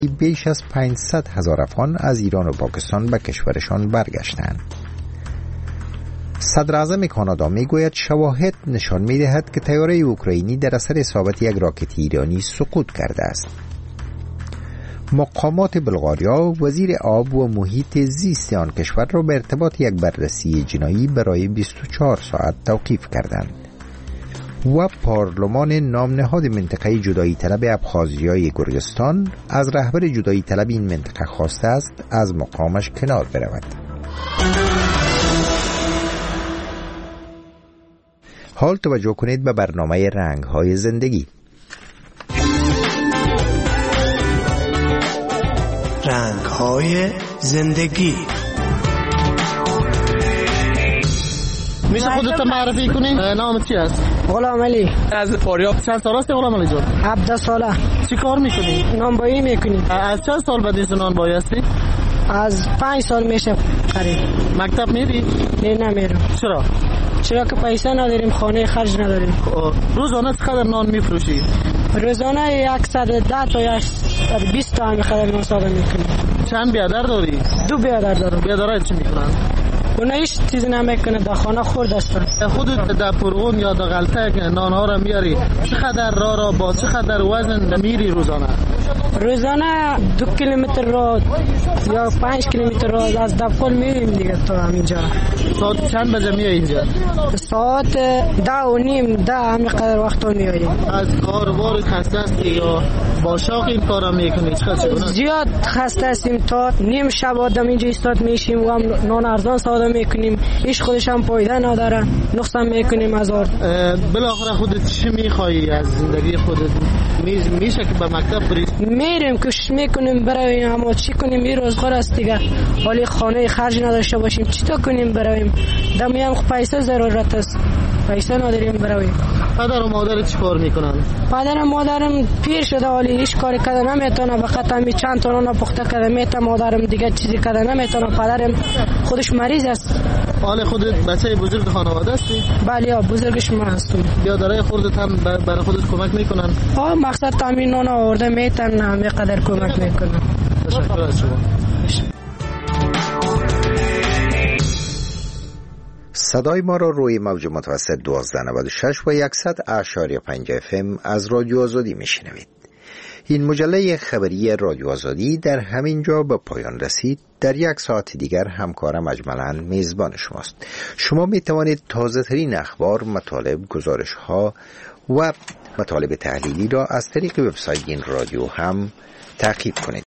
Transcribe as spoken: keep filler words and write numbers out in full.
بیش از پانصد هزار افغان از ایران و پاکستان به کشورشان برگشتند. صدر اعظم کانادا میگوید شواهد نشان میدهد که طیاره اوکراینی در اثر اصابت یک راکت ایرانی سقوط کرده است. مقامات بلغاریا وزیر آب و محیط زیست آن کشور را به ارتباط یک بررسی جنایی برای بیست و چهار ساعت توقیف کردند. و پارلمان نامنهاد منطقه جدایی طلب ابخازیای گرجستان از رهبر جدایی طلب این منطقه خواسته است از مقامش کنار برود. حال توجه کنید به برنامه رنگ‌های زندگی. رنگ‌های زندگی. میشه خودت معرفی کنی؟ نامت چی است؟ غلام علی از فاریاب. چند سال است غلام علی جان؟ هفده ساله. چی کار میکنی؟ نانبایی میکنی. از چند سال بعد از نانبایی هستی؟ از پنج سال میشه قریب. مکتب میری؟ نه نمیرم. چرا؟ چرا که پیسه نداریم، خانه خرج نداریم. روزانه چقدر نان میفروشی؟ روزانه صد و ده تا صد و بیست تا همین خدر نان ساده میکنیم. چند بیادر داری؟ دو بیادر دارم. بیادرها چی میکنن؟ اونا هیچ چیزی نمیکنه، در خانه خورد هستن. خودت در پرغون یا در غلطه که نانها را میاری چقدر راه را با چقدر وزن میری روزانه؟ روزانه دو کیلومتر را یا پنج کیلومتر را از دفعال میریم دیگه تا همینجا. ساعت چند بجه میای اینجا؟ ساعت ده و نیم ده همین قدر وقتا میاییم. از کاروبار خسته هستی یا با شوق این کارا میکنی؟ زیاد خسته هستیم، تا نیم شب آدم اینجا ایستاد میشیم و هم نان ارزان ساده میکنیم، هیچ خودش هم پایده نداره، نقصان میکنیم از آرد. بالاخره خودت چی میخوایی از زندگی خودت؟ میشه که به مکتب بری؟ میریم کوشش میکنیم برویم، اما چی کنیم این روزگار است دیگه، حالی خانه خرج نداشته باشیم چطور کنیم برویم؟ دمی هم پیسه ضرورت است، پیسه نداریم برویم. پدر و مادر چی کار میکنن؟ پدر و مادرم پیر شده، حالی هیچ کاری کرده نمیتونه، فقط همین چند تا نان پخته کرده میته، مادرم دیگه چیزی کرده نمیتونه، پدرم خودش مریض است. حال خودت بچه بزرگ خانواده هستی؟ بله بزرگش من هستم. بیادرای خودت هم برای خودت کمک میکنن؟ آه مقصد تامین نان آورده میتن، همه قدر کمک میکنن. تشکر از شما. صدای ما را روی موج متوسط دوازده نود و شش و صد اعشاری پنج اف ام از رادیو آزادی میشنوید. این مجله خبری رادیو آزادی در همین جا به پایان رسید. در یک ساعت دیگر همکارم اجملاً میزبان شماست. شما می توانید تازه ترین اخبار، مطالب، گزارش ها و مطالب تحلیلی را از طریق وبسایت این رادیو هم تعقیب کنید.